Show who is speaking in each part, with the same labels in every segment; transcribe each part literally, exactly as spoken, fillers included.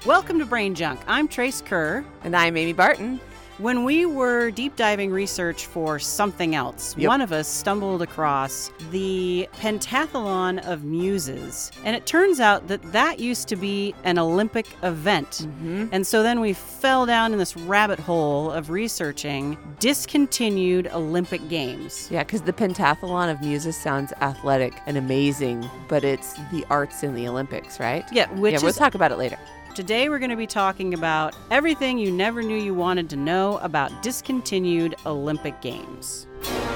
Speaker 1: Welcome to Brain Junk. I'm Trace Kerr.
Speaker 2: And I'm Amy Barton.
Speaker 1: When we were deep diving research for something else,
Speaker 2: Yep.
Speaker 1: one of us stumbled across the Pentathlon of Muses. And it turns out that that used to be an Olympic event.
Speaker 2: Mm-hmm.
Speaker 1: And so then we fell down in this rabbit hole of researching discontinued Olympic Games.
Speaker 2: Yeah, because the Pentathlon of Muses sounds athletic and amazing, but it's the arts in the Olympics, right?
Speaker 1: Yeah, which
Speaker 2: yeah, we'll
Speaker 1: is
Speaker 2: talk about it later.
Speaker 1: Today we're going to be talking about everything you never knew you wanted to know about discontinued Olympic Games.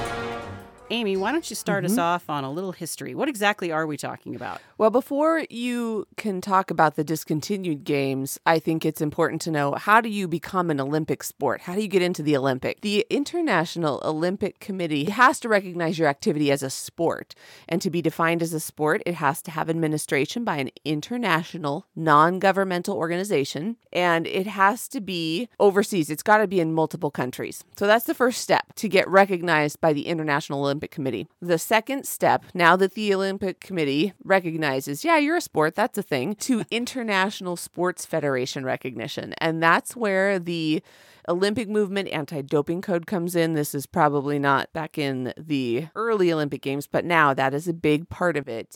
Speaker 1: Amy, why don't you start
Speaker 2: Mm-hmm.
Speaker 1: us off on a little history? What exactly are we talking about?
Speaker 2: Well, before you can talk about the discontinued games, I think it's important to know, how do you become an Olympic sport? How do you get into the Olympic? The International Olympic Committee has to recognize your activity as a sport. And to be defined as a sport, it has to have administration by an international, non-governmental organization. And it has to be overseas. It's got to be in multiple countries. So that's the first step, to get recognized by the International Olympic Committee. The second step, now that the Olympic Committee recognizes, yeah, you're a sport, that's a thing, to International Sports Federation recognition. And that's where the Olympic movement anti-doping code comes in. This is probably not back in the early Olympic Games, but now that is a big part of it,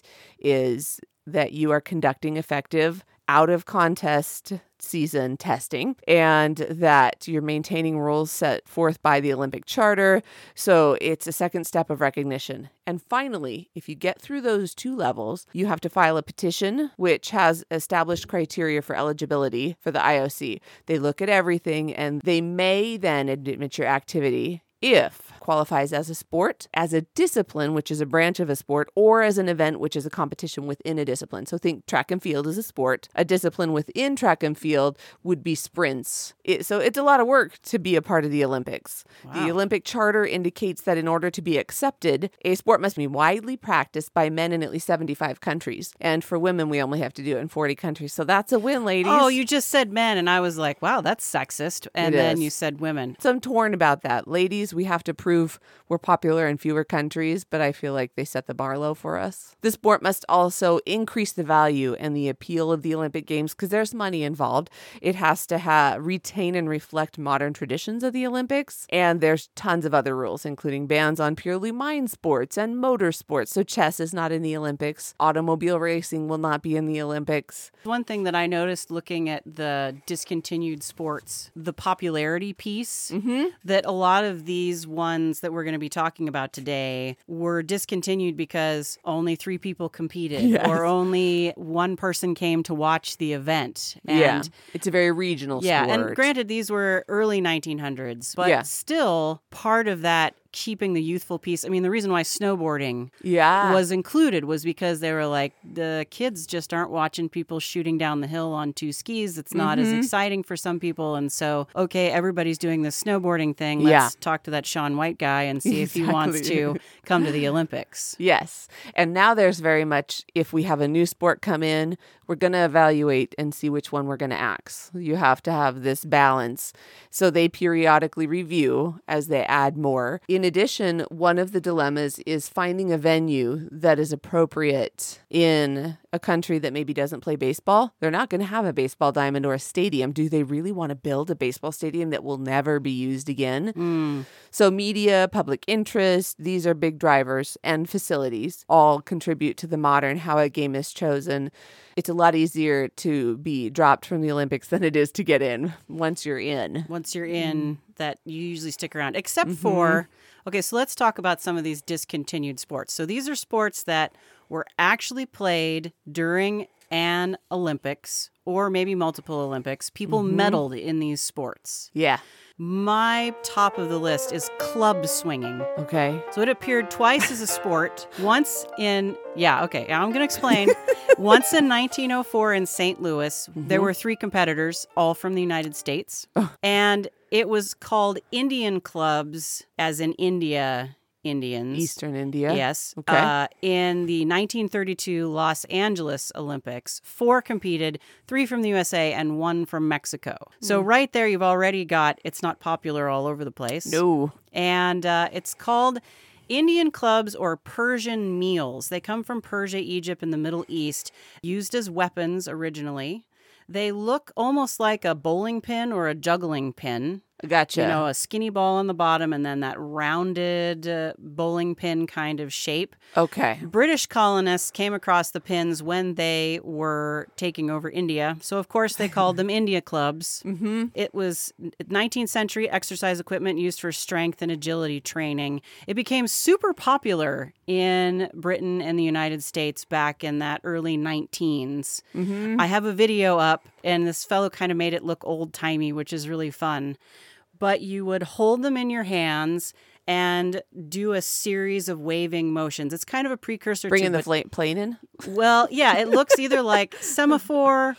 Speaker 2: is that you are conducting effective out of contest season testing, and that you're maintaining rules set forth by the Olympic Charter. So it's a second step of recognition. And finally, if you get through those two levels, you have to file a petition, which has established criteria for eligibility for the I O C. They look at everything, and they may then admit your activity if qualifies as a sport, as a discipline, which is a branch of a sport, or as an event, which is a competition within a discipline. So think track and field is a sport. A discipline within track and field would be sprints. It, so it's a lot of work to be a part of the Olympics.
Speaker 1: Wow.
Speaker 2: The Olympic Charter indicates that in order to be accepted, a sport must be widely practiced by men in at least seventy-five countries. And for women, we only have to do it in forty countries. So that's a win, ladies.
Speaker 1: Oh, you just said men, and I was like, wow, that's sexist. And
Speaker 2: It
Speaker 1: then
Speaker 2: is.
Speaker 1: you said women.
Speaker 2: So I'm torn about that. Ladies, we have to prove we're popular in fewer countries, but I feel like they set the bar low for us. The sport must also increase the value and the appeal of the Olympic Games because there's money involved. It has to ha- retain and reflect modern traditions of the Olympics, and there's tons of other rules, including bans on purely mind sports and motor sports. So chess is not in the Olympics. Automobile racing will not be in the Olympics.
Speaker 1: One thing that I noticed looking at the discontinued sports, the popularity piece,
Speaker 2: Mm-hmm.
Speaker 1: that a lot of these ones that we're going to be talking about today were discontinued because only three people competed
Speaker 2: Yes.
Speaker 1: or only one person came to watch the event. And
Speaker 2: yeah, it's a very regional
Speaker 1: yeah,
Speaker 2: sport.
Speaker 1: and granted, these were early nineteen hundreds, but
Speaker 2: Yeah.
Speaker 1: still part of that keeping the youthful piece. I mean, the reason why snowboarding
Speaker 2: yeah.
Speaker 1: was included was because they were like, the kids just aren't watching people shooting down the hill on two skis. It's not as
Speaker 2: Mhm.
Speaker 1: exciting for some people. And so, okay, everybody's doing this snowboarding thing. Let's
Speaker 2: Yeah.
Speaker 1: talk to that Shaun White guy and see if he wants
Speaker 2: Exactly.
Speaker 1: to come to the Olympics.
Speaker 2: Yes. And now there's very much, if we have a new sport come in, we're going to evaluate and see which one we're going to axe. You have to have this balance. So they periodically review as they add more. In addition, one of the dilemmas is finding a venue that is appropriate in a country that maybe doesn't play baseball. They're not going to have a baseball diamond or a stadium. Do they really want to build a baseball stadium that will never be used again?
Speaker 1: Mm.
Speaker 2: So media, public interest, these are big drivers, and facilities all contribute to the modern how a game is chosen. It's a lot easier to be dropped from the Olympics than it is to get in once you're in.
Speaker 1: Once you're in, that you usually stick around, except
Speaker 2: Mhm.
Speaker 1: for, okay, so let's talk about some of these discontinued sports. So these are sports that were actually played during an Olympics or maybe multiple Olympics. People
Speaker 2: Mhm.
Speaker 1: medaled in these sports.
Speaker 2: Yeah.
Speaker 1: My top of the list is club swinging.
Speaker 2: Okay.
Speaker 1: So it appeared twice as a sport. Once in, yeah, okay, I'm going to explain. Once in nineteen oh four in Saint Louis, there
Speaker 2: Mhm.
Speaker 1: were three competitors, all from the United States.
Speaker 2: Oh.
Speaker 1: And it was called Indian clubs, as in India Indians.
Speaker 2: Eastern India.
Speaker 1: Yes.
Speaker 2: Okay.
Speaker 1: Uh, in the nineteen thirty-two Los Angeles Olympics, four competed, three from the U S A and one from Mexico. So right there, you've already got, it's not popular all over the place.
Speaker 2: No.
Speaker 1: And uh, it's called Indian clubs or Persian meals. They come from Persia, Egypt, and the Middle East, used as weapons originally. They look almost like a bowling pin or a juggling pin.
Speaker 2: Gotcha.
Speaker 1: You know, a skinny ball on the bottom and then that rounded uh, bowling pin kind of shape.
Speaker 2: Okay.
Speaker 1: British colonists came across the pins when they were taking over India. So, of course, they called them India clubs.
Speaker 2: Mm-hmm.
Speaker 1: It was nineteenth century exercise equipment used for strength and agility training. It became super popular in Britain and the United States back in that early nineteens.
Speaker 2: Mm-hmm.
Speaker 1: I have a video up, and this fellow kind of made it look old-timey, which is really fun. But you would hold them in your hands and do a series of waving motions. It's kind of a precursor
Speaker 2: Bringing
Speaker 1: to...
Speaker 2: the fl- plane in?
Speaker 1: Well, yeah, it looks either like semaphore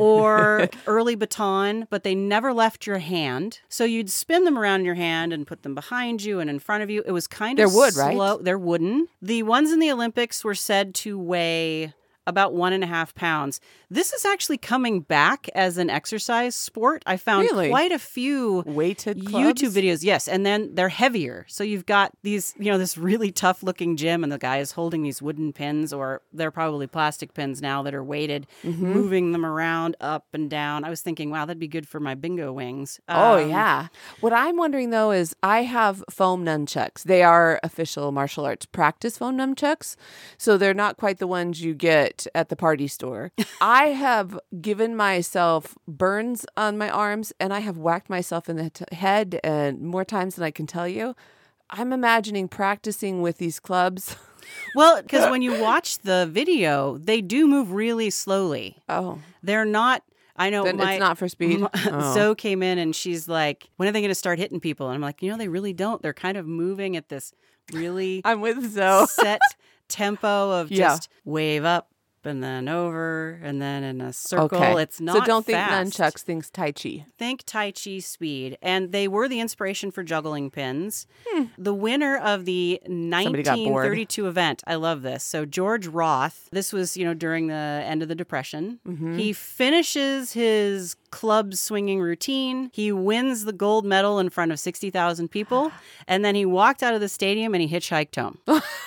Speaker 1: or early baton, but they never left your hand. So you'd spin them around your hand and put them behind you and in front of you. It was kind of
Speaker 2: They're wood,
Speaker 1: slow.
Speaker 2: right?
Speaker 1: They're wooden. The ones in the Olympics were said to weigh about one and a half pounds. This is actually coming back as an exercise sport. I found
Speaker 2: Really?
Speaker 1: quite a few
Speaker 2: Weighted clubs?
Speaker 1: YouTube videos. Yes, and then they're heavier. So you've got these, you know, this really tough looking gym, and the guy is holding these wooden pins, or they're probably plastic pins now that are weighted,
Speaker 2: Mm-hmm.
Speaker 1: moving them around up and down. I was thinking, wow, that'd be good for my bingo wings.
Speaker 2: Oh,
Speaker 1: Um,
Speaker 2: yeah. What I'm wondering, though, is I have foam nunchucks. They are official martial arts practice foam nunchucks. So they're not quite the ones you get at the party store. I have given myself burns on my arms, and I have whacked myself in the t- head and more times than I can tell you. I'm imagining practicing with these clubs.
Speaker 1: Well, because when you watch the video, they do move really slowly.
Speaker 2: Oh,
Speaker 1: They're not... I know
Speaker 2: then
Speaker 1: my,
Speaker 2: it's not for speed.
Speaker 1: my-
Speaker 2: Oh.
Speaker 1: Zoe came in and she's like, when are they going to start hitting people? And I'm like, you know, they really don't. They're kind of moving at this really
Speaker 2: I'm with Zoe.
Speaker 1: set tempo of
Speaker 2: Yeah.
Speaker 1: just wave up and then over and then in a circle.
Speaker 2: Okay.
Speaker 1: It's not
Speaker 2: So don't think
Speaker 1: fast.
Speaker 2: nunchucks, think Tai Chi.
Speaker 1: Think Tai Chi speed. And they were the inspiration for juggling pins. The winner of the
Speaker 2: got bored.
Speaker 1: nineteen thirty-two event, I love this. So George Roth, this was, you know, during the end of the Depression.
Speaker 2: Mm-hmm.
Speaker 1: He finishes his club swinging routine. He wins the gold medal in front of sixty thousand people. And then he walked out of the stadium and he hitchhiked home.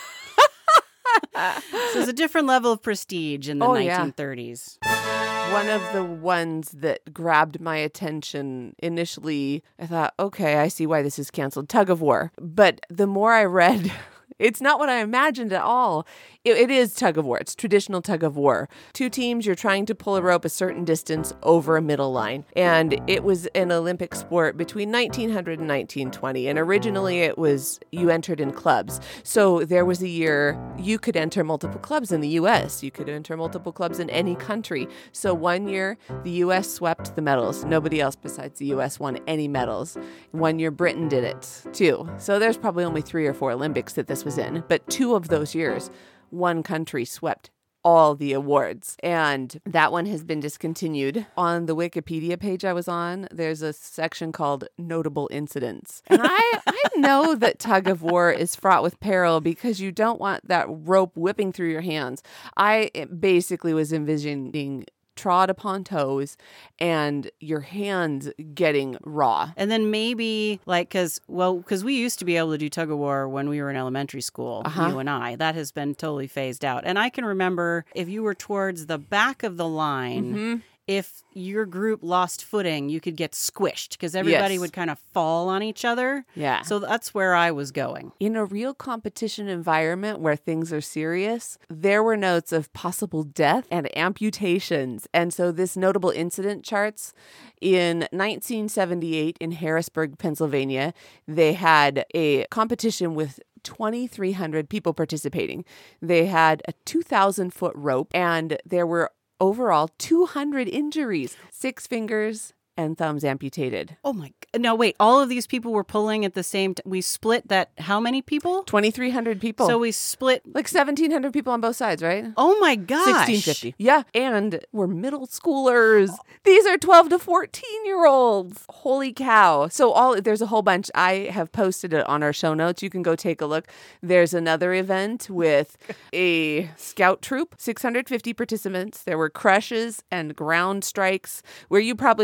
Speaker 1: So it's a different level of prestige in the
Speaker 2: Oh, yeah.
Speaker 1: nineteen thirties.
Speaker 2: One of the ones that grabbed my attention initially, I thought, okay, I see why this is canceled. Tug of war. But the more I read, it's not what I imagined at all. It, it is tug of war. It's traditional tug of war. Two teams, you're trying to pull a rope a certain distance over a middle line. And it was an Olympic sport between nineteen hundred and nineteen twenty. And originally it was, you entered in clubs. So there was a year you could enter multiple clubs in the U S. You could enter multiple clubs in any country. So one year the U S swept the medals. Nobody else besides the U S won any medals. One year Britain did it too. So there's probably only three or four Olympics that this was in. But two of those years, one country swept all the awards. And that one has been discontinued. On the Wikipedia page I was on, there's a section called Notable Incidents. And I, I know that tug of war is fraught with peril because you don't want that rope whipping through your hands. I basically was envisioning trod upon toes and your hands getting raw.
Speaker 1: And then maybe like, cause well, cause we used to be able to do tug of war when we were in elementary school,
Speaker 2: Uh-huh.
Speaker 1: you and I, that has been totally phased out. And I can remember if you were towards the back of the line,
Speaker 2: Mm-hmm.
Speaker 1: if your group lost footing, you could get squished because everybody
Speaker 2: Yes.
Speaker 1: would kind of fall on each other.
Speaker 2: Yeah.
Speaker 1: So that's where I was going.
Speaker 2: In a real competition environment where things are serious, there were notes of possible death and amputations. And so this notable incident charts in nineteen seventy-eight in Harrisburg, Pennsylvania, they had a competition with twenty-three hundred people participating. They had a two thousand foot rope and there were overall two hundred injuries, six fingers and thumbs amputated.
Speaker 1: Oh my, g- no, wait, all of these people were pulling at the same time. We split that, how many people?
Speaker 2: twenty-three hundred people.
Speaker 1: So we split,
Speaker 2: like seventeen hundred people on both sides, right?
Speaker 1: oh my gosh.
Speaker 2: sixteen fifty. Yeah. And we're middle schoolers. These are twelve to fourteen year olds. Holy cow. So all there's a whole bunch. I have posted it on our show notes. You can go take a look. There's another event with a scout troop, six hundred fifty participants. There were crushes and ground strikes where you probably are kind of trying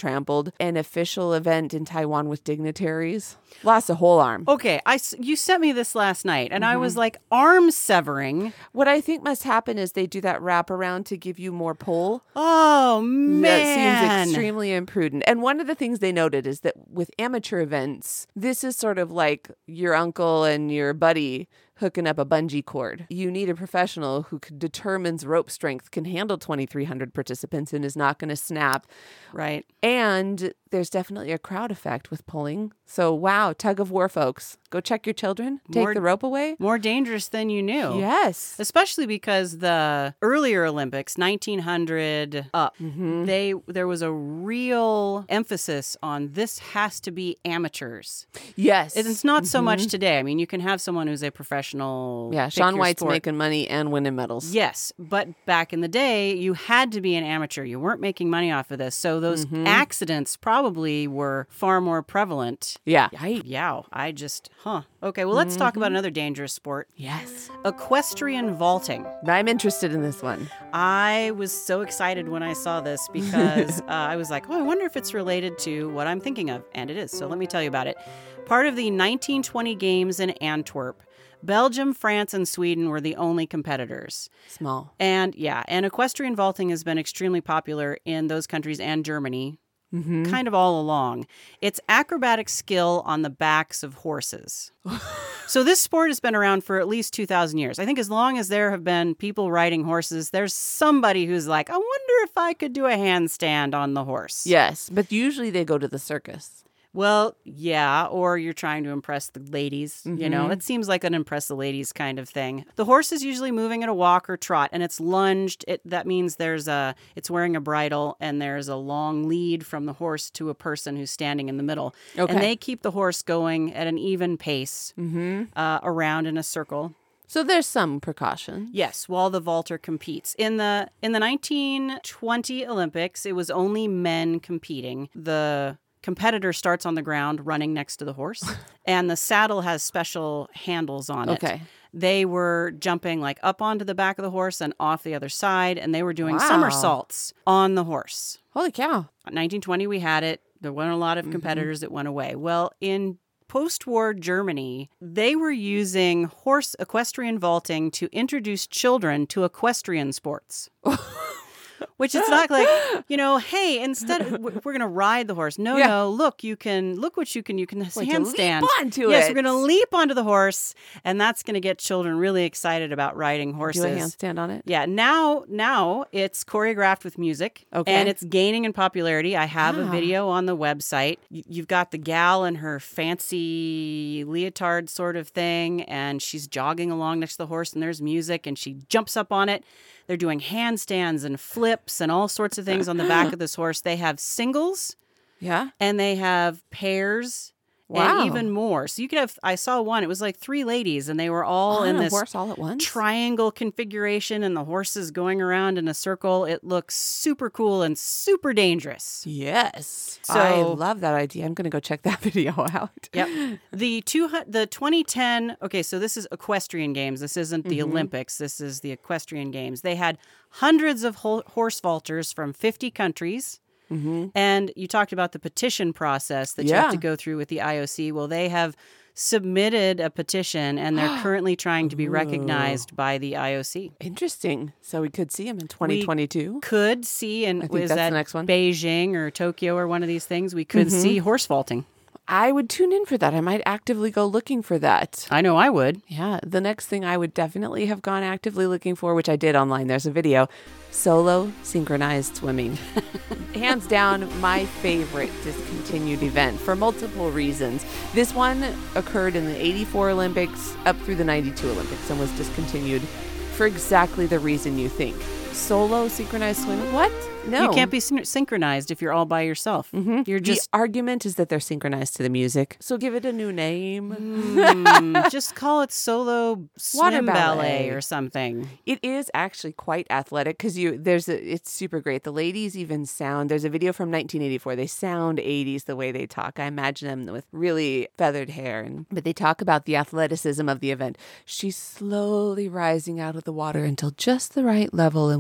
Speaker 2: trampled. An official event in Taiwan with dignitaries lost a whole arm.
Speaker 1: Okay, I, s- you sent me this last night, and mm-hmm. I was like, arm severing.
Speaker 2: What I think must happen is they do that wraparound to give you more pull.
Speaker 1: Oh, man.
Speaker 2: That seems extremely imprudent. And one of the things they noted is that with amateur events, this is sort of like your uncle and your buddy hooking up a bungee cord. You need a professional who determines rope strength, can handle twenty-three hundred participants, and is not going to snap.
Speaker 1: Right.
Speaker 2: And there's definitely a crowd effect with pulling. So, wow, tug of war, folks. Go check your children. Take
Speaker 1: more,
Speaker 2: the rope away.
Speaker 1: More dangerous than you knew.
Speaker 2: Yes.
Speaker 1: Especially because the earlier Olympics, nineteen hundred up, mm-hmm. they there was a real emphasis on this has to be amateurs.
Speaker 2: Yes.
Speaker 1: It's not so
Speaker 2: mm-hmm.
Speaker 1: much today. I mean, you can have someone who's a professional.
Speaker 2: Yeah, Shaun White's
Speaker 1: sport.
Speaker 2: making money and winning medals.
Speaker 1: Yes, but back in the day, you had to be an amateur. You weren't making money off of this. So those mm-hmm. accidents probably were far more prevalent.
Speaker 2: Yeah.
Speaker 1: I, yeah, I just, huh. Okay, well, let's mm-hmm. talk about another dangerous sport.
Speaker 2: Yes.
Speaker 1: Equestrian vaulting.
Speaker 2: I'm interested in this one.
Speaker 1: I was so excited when I saw this because uh, I was like, oh, I wonder if it's related to what I'm thinking of. And it is. So let me tell you about it. Part of the nineteen twenty Games in Antwerp. Belgium, France, and Sweden were the only competitors.
Speaker 2: Small.
Speaker 1: And yeah, and equestrian vaulting has been extremely popular in those countries and Germany. Mm-hmm. Kind of all along. It's acrobatic skill on the backs of horses. So this sport has been around for at least two thousand years. I think as long as there have been people riding horses, there's somebody who's like, I wonder if I could do a handstand on the horse.
Speaker 2: Yes, but usually they go to the circus.
Speaker 1: Well, yeah, or you're trying to impress the ladies, mm-hmm. you know. It seems like an impress the ladies kind of thing. The horse is usually moving at a walk or trot, and it's lunged. It, that means there's a, it's wearing a bridle, and there's a long lead from the horse to a person who's standing in the middle. Okay. And they keep the horse going at an even pace mm-hmm. uh, around in a circle.
Speaker 2: So there's some precaution.
Speaker 1: Yes, while the vaulter competes. In the in the nineteen twenty Olympics, it was only men competing. The competitor starts on the ground running next to the horse, and the saddle has special handles on it.
Speaker 2: Okay.
Speaker 1: They were jumping like up onto the back of the horse and off the other side, and they were doing
Speaker 2: wow.
Speaker 1: somersaults on the horse.
Speaker 2: Holy cow.
Speaker 1: nineteen twenty, we had it. There weren't a lot of competitors mm-hmm. that went away. Well, in post-war Germany, they were using horse equestrian vaulting to introduce children to equestrian sports. Which it's not like, you know, hey, instead we're going to ride the horse. No, yeah. no, look, you can, look what you can, you can handstand.
Speaker 2: Leap onto
Speaker 1: yes,
Speaker 2: it.
Speaker 1: we're going to leap onto the horse, and that's going to get children really excited about riding horses.
Speaker 2: Do a handstand on it?
Speaker 1: Yeah, now, now it's choreographed with music,
Speaker 2: okay.
Speaker 1: and it's gaining in popularity. I have
Speaker 2: wow.
Speaker 1: a video on the website. You've got the gal in her fancy leotard sort of thing, and she's jogging along next to the horse, and there's music, and she jumps up on it. They're doing handstands and flips and all sorts of things on the back of this horse. They have singles.
Speaker 2: Yeah.
Speaker 1: And they have pairs.
Speaker 2: Wow.
Speaker 1: And even more. So you could have, I saw one, it was like three ladies, and they were all
Speaker 2: on
Speaker 1: in
Speaker 2: a
Speaker 1: this
Speaker 2: horse all at once?
Speaker 1: triangle configuration, and the horses going around in a circle. It looks super cool and super dangerous.
Speaker 2: Yes.
Speaker 1: So,
Speaker 2: I love that idea. I'm going to go check that video out.
Speaker 1: Yep. The two, the twenty ten, okay, so this is equestrian games. This isn't the mm-hmm. Olympics. This is the equestrian games. They had hundreds of ho- horse vaulters from fifty countries. Mm-hmm. And you talked about the petition process that
Speaker 2: yeah.
Speaker 1: you have to go through with the I O C. Well, they have submitted a petition, and they're currently trying to be recognized by the I O C.
Speaker 2: Interesting. So we could see them in twenty twenty-two.
Speaker 1: We could see, and
Speaker 2: I think
Speaker 1: is
Speaker 2: that's
Speaker 1: that
Speaker 2: the next one.
Speaker 1: Beijing or Tokyo or one of these things, we could mm-hmm. see horse vaulting.
Speaker 2: I would tune in for that. I might actively go looking for that.
Speaker 1: I know I would.
Speaker 2: Yeah. The next thing I would definitely have gone actively looking for, which I did online, there's a video, solo synchronized swimming. Hands down, my favorite discontinued event for multiple reasons. This one occurred in the eighty-four Olympics up through the ninety-two Olympics and was discontinued for exactly the reason you think. Solo synchronized swimming? What? No.
Speaker 1: You can't be syn- synchronized if you're all by yourself.
Speaker 2: Mm-hmm.
Speaker 1: You're just
Speaker 2: the argument is that they're synchronized to the music. So give it a new name.
Speaker 1: Mm, just call it solo swim
Speaker 2: Water ballet.
Speaker 1: ballet or something.
Speaker 2: It is actually quite athletic because you there's a it's super great. The ladies even sound. There's a video from nineteen eighty-four. They sound eighties the way they talk. I imagine them with really feathered hair, and but they talk about the athleticism of the event. She's slowly rising out of the water until just the right level, and we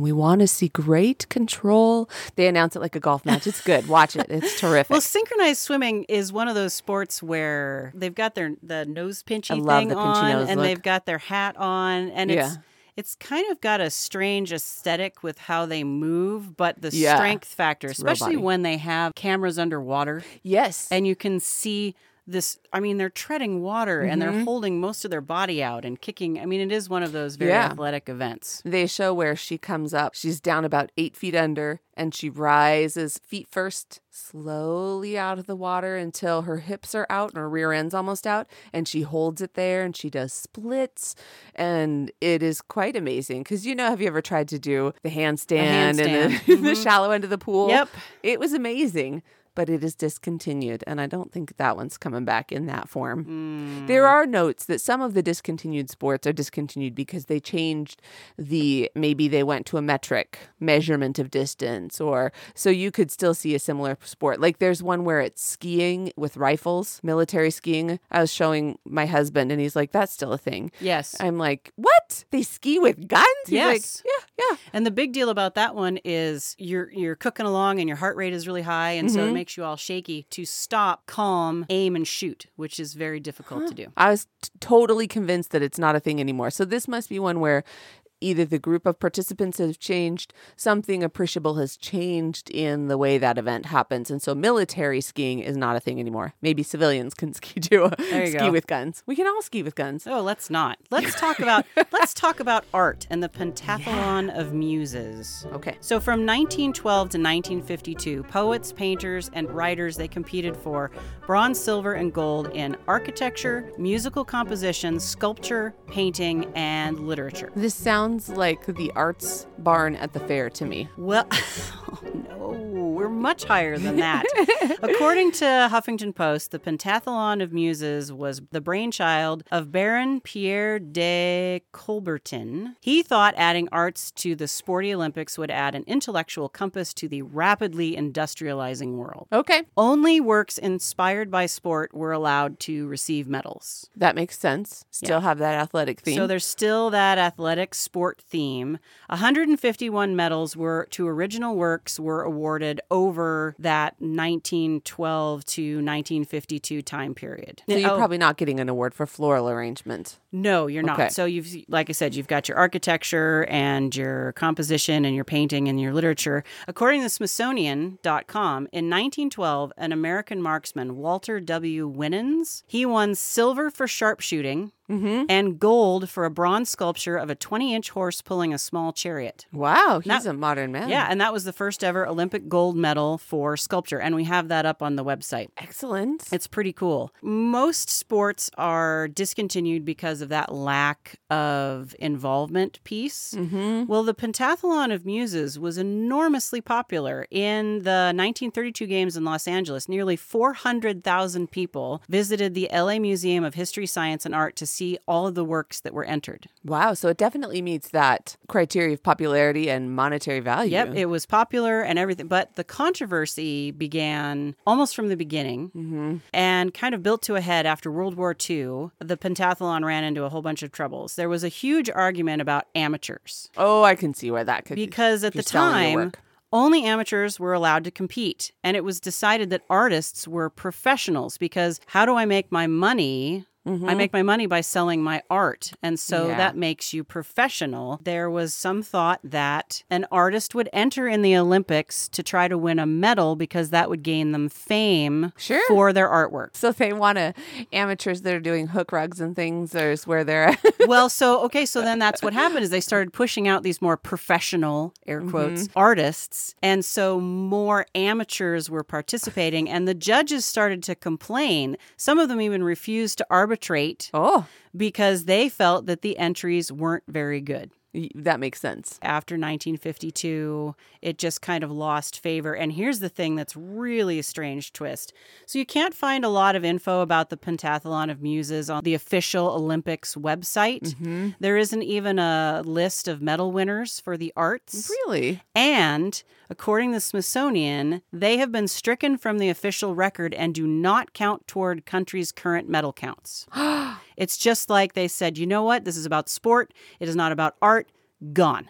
Speaker 2: we want to see great control. They announce it like a golf match. It's good. Watch it. It's terrific.
Speaker 1: Well, synchronized swimming is one of those sports where they've got their the nose pinchy
Speaker 2: I love
Speaker 1: thing
Speaker 2: the pinchy
Speaker 1: on,
Speaker 2: nose
Speaker 1: and
Speaker 2: look.
Speaker 1: they've got their hat on, and it's
Speaker 2: Yeah.
Speaker 1: it's kind of got a strange aesthetic with how they move, but the
Speaker 2: Yeah.
Speaker 1: strength factor,
Speaker 2: It's
Speaker 1: especially
Speaker 2: robot-y.
Speaker 1: when they have cameras underwater,
Speaker 2: Yes.
Speaker 1: and you can see this. I mean, they're treading water and they're
Speaker 2: Mhm.
Speaker 1: holding most of their body out and kicking. I mean, it is one of those very
Speaker 2: Yeah.
Speaker 1: athletic events.
Speaker 2: They show where she comes up. She's down about eight feet under, and she rises feet first, slowly out of the water until her hips are out and her rear end's almost out. And she holds it there and she does splits. And it is quite amazing. Because, you know, have you ever tried to do the handstand,
Speaker 1: handstand.
Speaker 2: in the, in the
Speaker 1: Mhm.
Speaker 2: shallow end of the pool?
Speaker 1: Yep.
Speaker 2: It was amazing. But it is discontinued, and I don't think that one's coming back in that form.
Speaker 1: Mm.
Speaker 2: There are notes that some of the discontinued sports are discontinued because they changed the, maybe they went to a metric measurement of distance, or so you could still see a similar sport. Like there's one where it's skiing with rifles, military skiing. I was showing my husband, and he's like, that's still a thing.
Speaker 1: Yes.
Speaker 2: I'm like, what? They ski with guns? He's
Speaker 1: Yes.
Speaker 2: like, yeah, yeah.
Speaker 1: And the big deal about that one is you're you're cooking along and your heart rate is really high, and so it
Speaker 2: Mhm.
Speaker 1: makes you all shaky. To stop, calm, aim, and shoot, which is very difficult to do.
Speaker 2: I was t- totally convinced that it's not a thing anymore. So this must be one where either the group of participants has changed, something appreciable has changed in the way that event happens. And so military skiing is not a thing anymore. Maybe civilians can ski too.
Speaker 1: There you
Speaker 2: ski
Speaker 1: go.
Speaker 2: with guns. We can all ski with guns.
Speaker 1: Oh, let's not. Let's talk about let's talk about art and the Pentathlon of Muses.
Speaker 2: Okay.
Speaker 1: So from nineteen twelve to nineteen fifty-two, poets, painters, and writers, they competed for bronze, silver, and gold in architecture, musical composition, sculpture, painting, and literature.
Speaker 2: This sounds like the arts barn at the fair to me.
Speaker 1: Well, oh no, we're much higher than that. According to Huffington Post, the Pentathlon of Muses was the brainchild of Baron Pierre de Coubertin. He thought adding arts to the sporty Olympics would add an intellectual compass to the rapidly industrializing world.
Speaker 2: Okay.
Speaker 1: Only works inspired by sport were allowed to receive medals.
Speaker 2: That makes sense. Still have that athletic theme.
Speaker 1: So there's still that athletic sport theme. one hundred fifty-one medals were to original works were awarded over that nineteen twelve to nineteen fifty-two time period.
Speaker 2: so you're
Speaker 1: Oh,
Speaker 2: probably not getting an award for floral arrangement.
Speaker 1: no, you're not.
Speaker 2: Okay.
Speaker 1: So you've, like I said, you've got your architecture and your composition and your painting and your literature. According to Smithsonian dot com, in nineteen twelve, an American marksman, Walter W. Winans, he won silver for sharpshooting
Speaker 2: Mm-hmm.
Speaker 1: and gold for a bronze sculpture of a twenty-inch horse pulling a small chariot.
Speaker 2: Wow, he's
Speaker 1: Now-
Speaker 2: a modern man.
Speaker 1: Yeah, and that was the first ever Olympic gold medal for sculpture, and we have that up on the website.
Speaker 2: Excellent.
Speaker 1: It's pretty cool. Most sports are discontinued because of that lack of involvement piece.
Speaker 2: Mm-hmm.
Speaker 1: Well, the Pentathlon of Muses was enormously popular. In the nineteen thirty-two games in Los Angeles, nearly four hundred thousand people visited the L A Museum of History, Science, and Art to see all of the works that were entered.
Speaker 2: Wow, so it definitely meets that criteria of popularity and monetary value.
Speaker 1: Yep, it was popular and everything. But the controversy began almost from the beginning
Speaker 2: Mm-hmm.
Speaker 1: and kind of built to a head after World War Two. The Pentathlon ran into a whole bunch of troubles. There was a huge argument about amateurs
Speaker 2: Oh, I can see where that could
Speaker 1: because at
Speaker 2: you're
Speaker 1: the
Speaker 2: selling your
Speaker 1: time,
Speaker 2: work.
Speaker 1: only amateurs were allowed to compete. And it was decided that artists were professionals because how do I make my money? I make my money by selling my art. And so
Speaker 2: Yeah.
Speaker 1: that makes you professional. There was some thought that an artist would enter in the Olympics to try to win a medal because that would gain them fame
Speaker 2: Sure.
Speaker 1: for their artwork.
Speaker 2: So they want to amateurs that are doing hook rugs and things. There's where they're at.
Speaker 1: Well, so, okay, so then that's what happened is they started pushing out these more professional, air quotes, artists. And so more amateurs were participating and the judges started to complain. Some of them even refused to arbitrate
Speaker 2: Oh,
Speaker 1: because they felt that the entries weren't very good.
Speaker 2: y- that makes sense.
Speaker 1: After nineteen fifty-two, it just kind of lost favor. And here's the thing that's really a strange twist. So you can't find a lot of info about the Pentathlon of Muses on the official Olympics website.
Speaker 2: Mm-hmm.
Speaker 1: There isn't even a list of medal winners for the arts.
Speaker 2: Really?
Speaker 1: And according to the Smithsonian, they have been stricken from the official record and do not count toward countries' current medal counts. It's just like they said, you know what? This is about sport. It is not about art. Gone.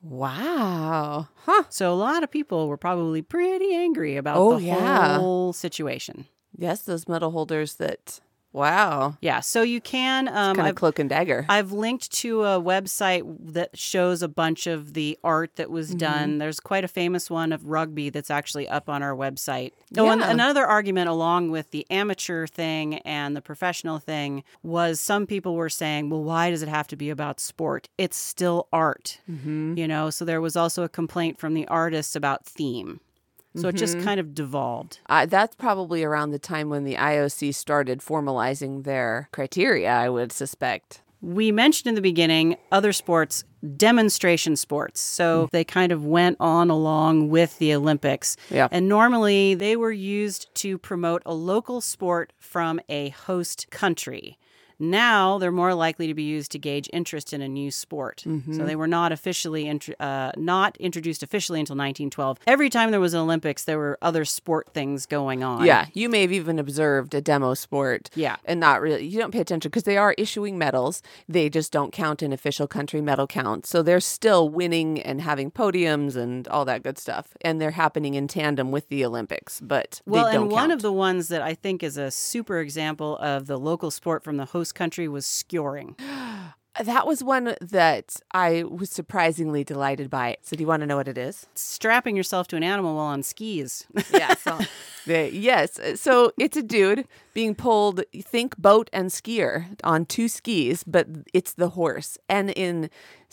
Speaker 2: Wow. Huh.
Speaker 1: So a lot of people were probably pretty angry about
Speaker 2: Oh,
Speaker 1: the
Speaker 2: yeah.
Speaker 1: whole situation.
Speaker 2: Yes, those medal holders that, wow.
Speaker 1: Yeah, so you can... Um,
Speaker 2: Kind of
Speaker 1: I've,
Speaker 2: cloak and dagger.
Speaker 1: I've linked to a website that shows a bunch of the art that was
Speaker 2: Mm-hmm.
Speaker 1: done. There's quite a famous one of rugby that's actually up on our website. Oh, and
Speaker 2: Yeah.
Speaker 1: another argument along with the amateur thing and the professional thing was some people were saying, well, why does it have to be about sport? It's still art,
Speaker 2: Mm-hmm.
Speaker 1: you know? So there was also a complaint from the artists about theme. So it
Speaker 2: Mm-hmm.
Speaker 1: just kind of devolved.
Speaker 2: Uh, that's probably around the time when the I O C started formalizing their criteria, I would suspect.
Speaker 1: We mentioned in the beginning other sports, demonstration sports. So they kind of went on along with the Olympics.
Speaker 2: Yeah.
Speaker 1: And normally they were used to promote a local sport from a host country. Now they're more likely to be used to gauge interest in a new sport. So they were not officially int- uh, not introduced officially until nineteen twelve. Every time there was an Olympics, there were other sport things going on.
Speaker 2: Yeah, you may have even observed a demo sport.
Speaker 1: Yeah.
Speaker 2: And not really, you don't pay attention because they are issuing medals. They just don't count in official country medal counts. So they're still winning and having podiums and all that good stuff. And they're happening in tandem with the Olympics, but
Speaker 1: Well,
Speaker 2: they don't
Speaker 1: and one
Speaker 2: count.
Speaker 1: of the ones that I think is a super example of the local sport from the host country was skewering.
Speaker 2: That was one that I was surprisingly delighted by. So do you want to know what it is?
Speaker 1: Strapping yourself to an animal while on skis.
Speaker 2: Yeah. So, the, yes. So it's a dude being pulled, think boat and skier on two skis, but it's the horse. And in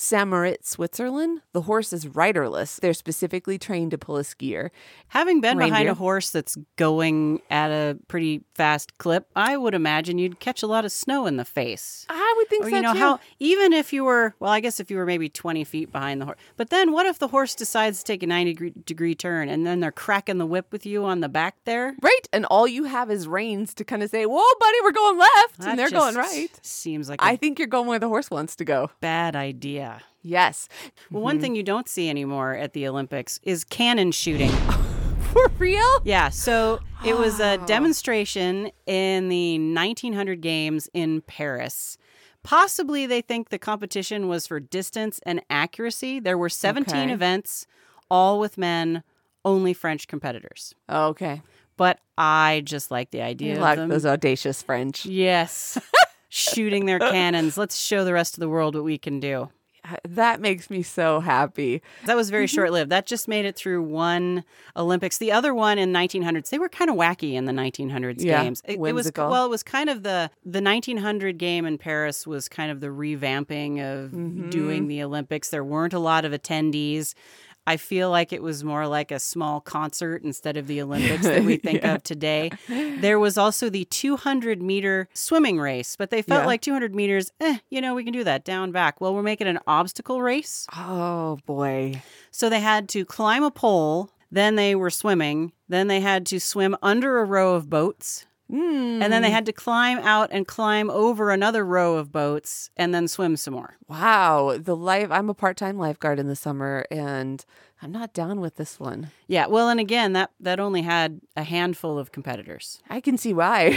Speaker 2: St. Switzerland, the horse is riderless. They're specifically trained to pull a skier.
Speaker 1: Having been behind
Speaker 2: Reindeer.
Speaker 1: a horse that's going at a pretty fast clip, I would imagine you'd catch a lot of snow in the face.
Speaker 2: I would think
Speaker 1: Or,
Speaker 2: so
Speaker 1: you know,
Speaker 2: too.
Speaker 1: how even if you were, well, I guess if you were maybe twenty feet behind the horse. But then what if the horse decides to take a ninety degree, degree turn and then they're cracking the whip with you on the back there?
Speaker 2: Right. And all you have is reins to kind of say, whoa, buddy, we're going left.
Speaker 1: That
Speaker 2: and they're
Speaker 1: just
Speaker 2: going right.
Speaker 1: Seems like a
Speaker 2: I think you're going where the horse wants to go.
Speaker 1: bad idea.
Speaker 2: Yes.
Speaker 1: Well, one thing you don't see anymore at the Olympics is cannon shooting.
Speaker 2: For real?
Speaker 1: Yeah, so it was a demonstration in the nineteen hundred games in Paris. Possibly they think the competition was for distance and accuracy. There were seventeen
Speaker 2: Okay.
Speaker 1: events, all with men, only French competitors.
Speaker 2: Okay.
Speaker 1: But I just like the idea
Speaker 2: You
Speaker 1: of
Speaker 2: like
Speaker 1: them.
Speaker 2: those audacious French.
Speaker 1: Yes. Shooting their cannons. Let's show the rest of the world what we can do.
Speaker 2: That makes me so happy.
Speaker 1: That was very short lived. That just made it through one Olympics. The other one in nineteen hundreds, they were kind of wacky in the nineteen hundreds
Speaker 2: Yeah,
Speaker 1: games. It, it was
Speaker 2: whimsical.
Speaker 1: well, it was kind of the the nineteen hundred game in Paris was kind of the revamping of
Speaker 2: Mm-hmm.
Speaker 1: doing the Olympics. There weren't a lot of attendees. I feel like it was more like a small concert instead of the Olympics that we think
Speaker 2: Yeah.
Speaker 1: of today. There was also the two hundred meter swimming race, but they felt
Speaker 2: Yeah.
Speaker 1: like two hundred meters, eh, you know, we can do that down back. Well, we're making an obstacle race.
Speaker 2: Oh, boy.
Speaker 1: So they had to climb a pole, then they were swimming, then they had to swim under a row of boats,
Speaker 2: Mm.
Speaker 1: and then they had to climb out and climb over another row of boats and then swim some more.
Speaker 2: Wow. The life, I'm a part-time lifeguard in the summer, and I'm not down with this one.
Speaker 1: Yeah, well, and again, that, that only had a handful of competitors.
Speaker 2: I can see why.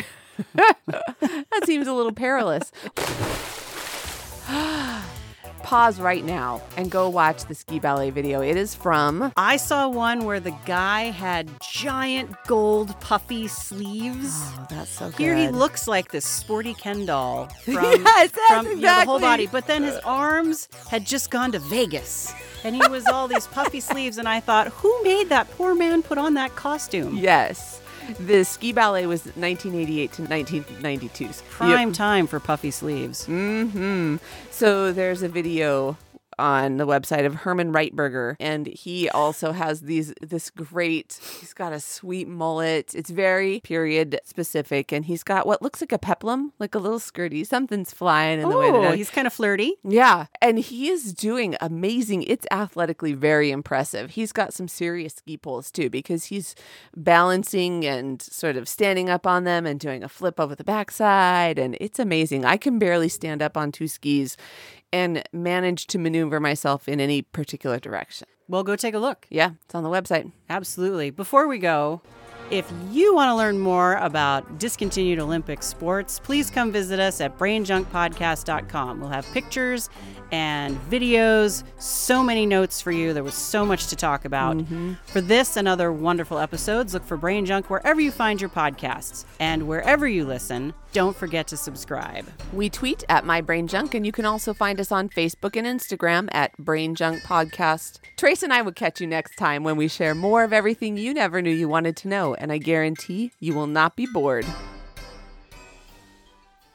Speaker 2: That seems a little perilous. Pause right now and go watch the ski ballet video. It is from...
Speaker 1: I saw one where the guy had giant gold puffy sleeves.
Speaker 2: Oh, that's so good.
Speaker 1: Here he looks like this sporty Ken doll from,
Speaker 2: Yes, that's
Speaker 1: from you know, the whole
Speaker 2: exactly.
Speaker 1: body. But then his arms had just gone to Vegas. And he was all these puffy sleeves. And I thought, who made that poor man put on that costume?
Speaker 2: Yes. The ski ballet was nineteen eighty-eight to nineteen ninety-two.
Speaker 1: Prime time for puffy sleeves.
Speaker 2: Mm-hmm. So there's a video on the website of Herman Reitberger, and he also has these this great, he's got a sweet mullet. It's very period specific, and he's got what looks like a peplum, like a little skirty. Something's flying in the way
Speaker 1: Oh,
Speaker 2: that
Speaker 1: he's kind of flirty.
Speaker 2: yeah, and he is doing amazing. It's athletically very impressive. He's got some serious ski poles too, because he's balancing and sort of standing up on them and doing a flip over the backside, and it's amazing. I can barely stand up on two skis and manage to maneuver myself in any particular direction.
Speaker 1: Well, go take a look.
Speaker 2: Yeah, it's on the website.
Speaker 1: Absolutely. Before we go, if you want to learn more about discontinued Olympic sports, please come visit us at brain junk podcast dot com. We'll have pictures and videos, so many notes for you. There was so much to talk about. Mm-hmm. For this and other wonderful episodes, look for Brain Junk wherever you find your podcasts. And wherever you listen, don't forget to subscribe.
Speaker 2: We tweet at My Brain Junk, and you can also find us on Facebook and Instagram at Brain Junk Podcast. Trace and I will catch you next time when we share more of everything you never knew you wanted to know, and I guarantee you will not be bored.